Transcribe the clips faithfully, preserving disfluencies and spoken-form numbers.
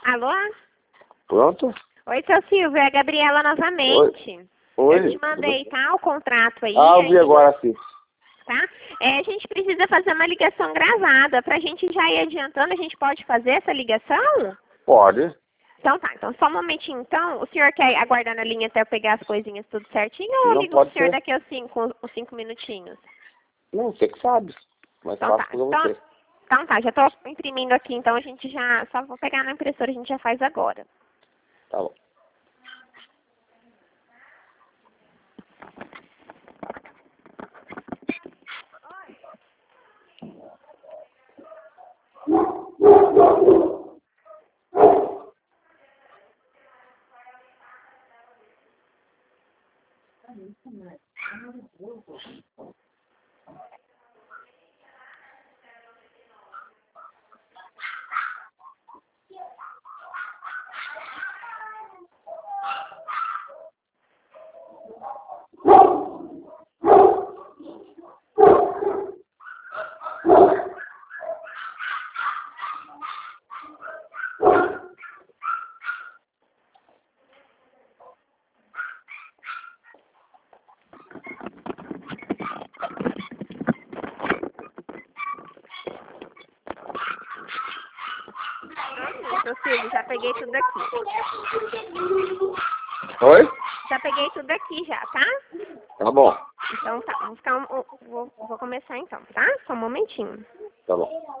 Alô? Pronto? Oi, seu Silvio, é a Gabriela novamente. Oi. Eu te mandei, tá, o contrato aí. Ah, eu vi agora sim. Tá? É, a gente precisa fazer uma ligação gravada. Pra gente já ir adiantando, a gente pode fazer essa ligação? Pode. Então tá, então só um momentinho então. O senhor quer aguardar na linha até eu pegar as coisinhas tudo certinho ou eu Não ligo pro pode senhor ser. daqui a cinco, uns cinco minutinhos? Não, você que sabe. Mas Então faço tá, pra então, você. então tá, já tô imprimindo aqui, então a gente já, só vou pegar na impressora, a gente já faz agora. Tá bom. Seu Silvio, já peguei tudo aqui. Oi? Já peguei tudo aqui já, tá? Tá bom. Então tá, vou, ficar um, um- vou, vou começar então, tá? Só um momentinho. Tá bom.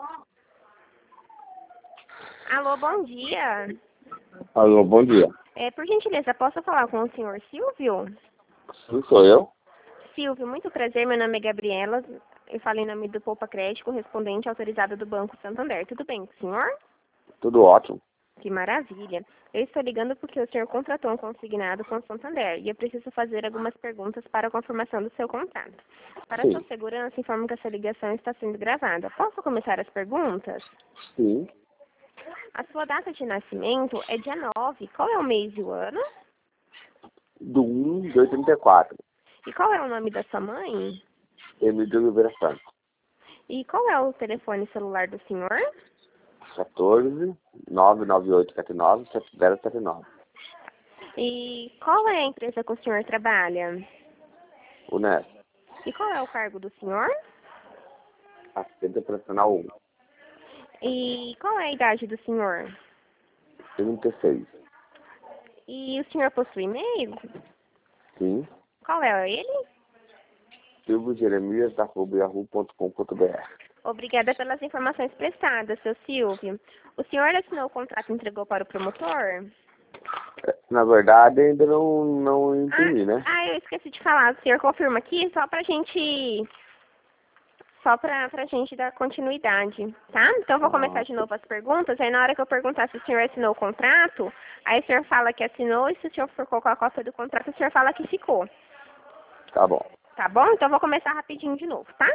Alô, bom dia. Alô, bom dia. É, por gentileza, posso falar com o senhor Silvio? Sim, sou eu. Silvio, muito prazer, meu nome é Gabriela. Eu falo em nome do Poupa Crédito, correspondente autorizado do Banco Santander. Tudo bem com o senhor? Tudo ótimo. Que maravilha. Eu estou ligando porque o senhor contratou um consignado com o Santander e eu preciso fazer algumas perguntas para a confirmação do seu contrato. Para Sim. sua segurança, informo que essa ligação está sendo gravada. Posso começar as perguntas? Sim. A sua data de nascimento é dia nove. Qual é o mês e o ano? Do um de oitenta e quatro. E qual é o nome da sua mãe? Emílio de Oliveira Santos. E qual é o telefone celular do senhor? quatorze, nove nove oito sete nove, sete zero sete nove. E qual é a empresa que o senhor trabalha? O N E S. E qual é o cargo do senhor? Assistente operacional um. E qual é a idade do senhor? trinta e seis. E o senhor possui e-mail? Sim. Qual é ele? silvio jeremias arroba yahoo ponto com ponto br. Obrigada pelas informações prestadas, seu Silvio. O senhor assinou o contrato e entregou para o promotor? Na verdade, ainda não, não imprimi, Ah, né? ah, eu esqueci de falar. O senhor confirma aqui só pra gente... Só pra, pra gente dar continuidade, tá? Então, eu vou começar Ah, de novo as perguntas. Aí, na hora que eu perguntar se o senhor assinou o contrato, aí o senhor fala que assinou. E se o senhor for colocar a cópia do contrato, o senhor fala que ficou. tá bom. Tá bom? Então, eu vou começar rapidinho de novo, tá?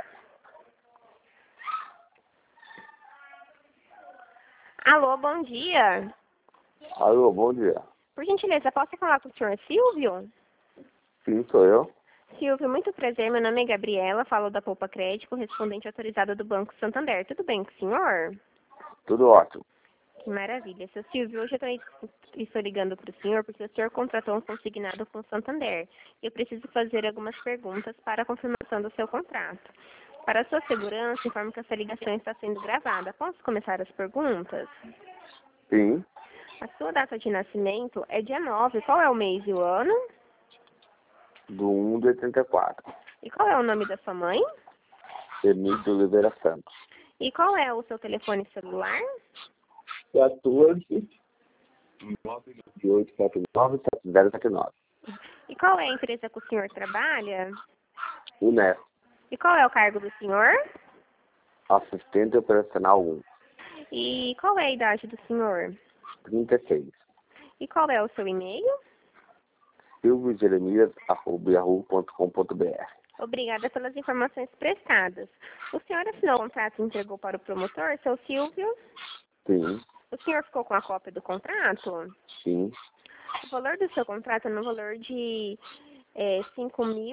Alô, bom dia. Alô, bom dia. Por gentileza, posso falar com o senhor Silvio? Sim, sou eu. Silvio, muito prazer. Meu nome é Gabriela, falo da Poupa Crédito, correspondente autorizada do Banco Santander. Tudo bem com o senhor? Tudo ótimo. Que maravilha. Seu Silvio, hoje eu tô- estou ligando para o senhor porque o senhor contratou um consignado com o Santander. Eu preciso fazer algumas perguntas para a confirmação do seu contrato. Para a sua segurança, informo que essa ligação está sendo gravada. Posso começar as perguntas? Sim. A sua data de nascimento é dia nove. Qual é o mês e o ano? Do um de oitenta e quatro. E qual é o nome da sua mãe? Emílio de Oliveira Santos. E qual é o seu telefone celular? quatorze, nove nove oito sete nove, sete zero sete nove. E qual é a empresa que o senhor trabalha? O N E S. E qual é o cargo do senhor? Assistente operacional um. E qual é a idade do senhor? trinta e seis. E qual é o seu e-mail? silvio jeremias arroba yahoo ponto com ponto br. Obrigada pelas informações prestadas. O senhor assinou o contrato e entregou para o promotor, seu Silvio? Sim. O senhor ficou com a cópia do contrato? Sim. O valor do seu contrato é no valor de é, cinco mil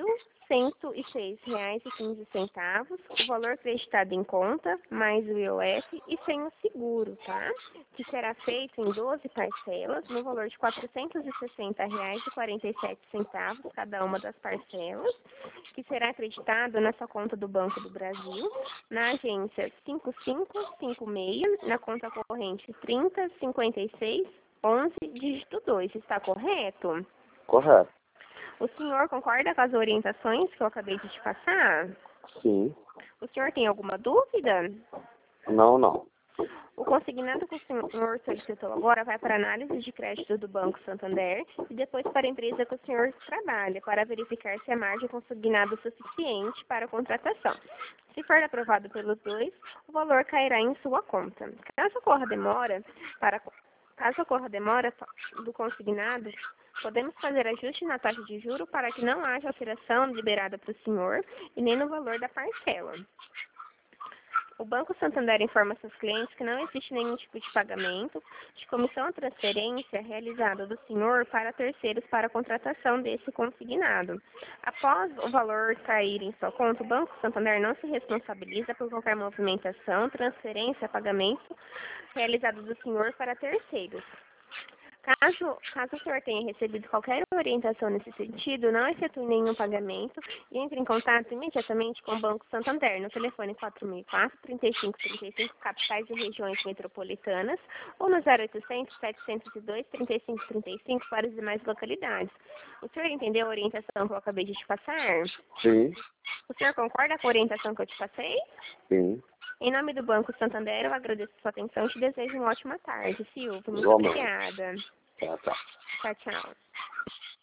cento e seis reais e quinze centavos, o valor acreditado em conta, mais o I O F e sem o seguro, tá? Que será feito em doze parcelas, no valor de quatrocentos e sessenta reais e quarenta e sete centavos, cada uma das parcelas, que será acreditado na sua conta do Banco do Brasil, na agência cinco cinco cinco seis, na conta corrente trinta, cinquenta e seis, onze, dígito dois. Está correto? Correto. O senhor concorda com as orientações que eu acabei de te passar? Sim. O senhor tem alguma dúvida? Não, não. O consignado que o senhor solicitou agora vai para a análise de crédito do Banco Santander e depois para a empresa que o senhor trabalha, para verificar se a margem consignada é suficiente para a contratação. Se for aprovado pelos dois, o valor cairá em sua conta. Caso ocorra demora, para, caso ocorra demora do consignado, podemos fazer ajuste na taxa de juro para que não haja alteração liberada para o senhor e nem no valor da parcela. O Banco Santander informa seus clientes que não existe nenhum tipo de pagamento de comissão ou transferência realizada do senhor para terceiros para a contratação desse consignado. Após o valor cair em sua conta, o Banco Santander não se responsabiliza por qualquer movimentação, transferência, pagamento realizado do senhor para terceiros. Caso, caso o senhor tenha recebido qualquer orientação nesse sentido, não efetue nenhum pagamento e entre em contato imediatamente com o Banco Santander no telefone quatro mil e quatro, trinta e cinco trinta e cinco, capitais e regiões metropolitanas, ou no zero oitocentos, setecentos e dois, trinta e cinco trinta e cinco para as demais localidades. O senhor entendeu a orientação que eu acabei de te passar? Sim. O senhor concorda com a orientação que eu te passei? Sim. Em nome do Banco Santander, eu agradeço a sua atenção e te desejo uma ótima tarde, Silvio. Muito Igualmente. obrigada. Tá, tá. Tchau, tchau.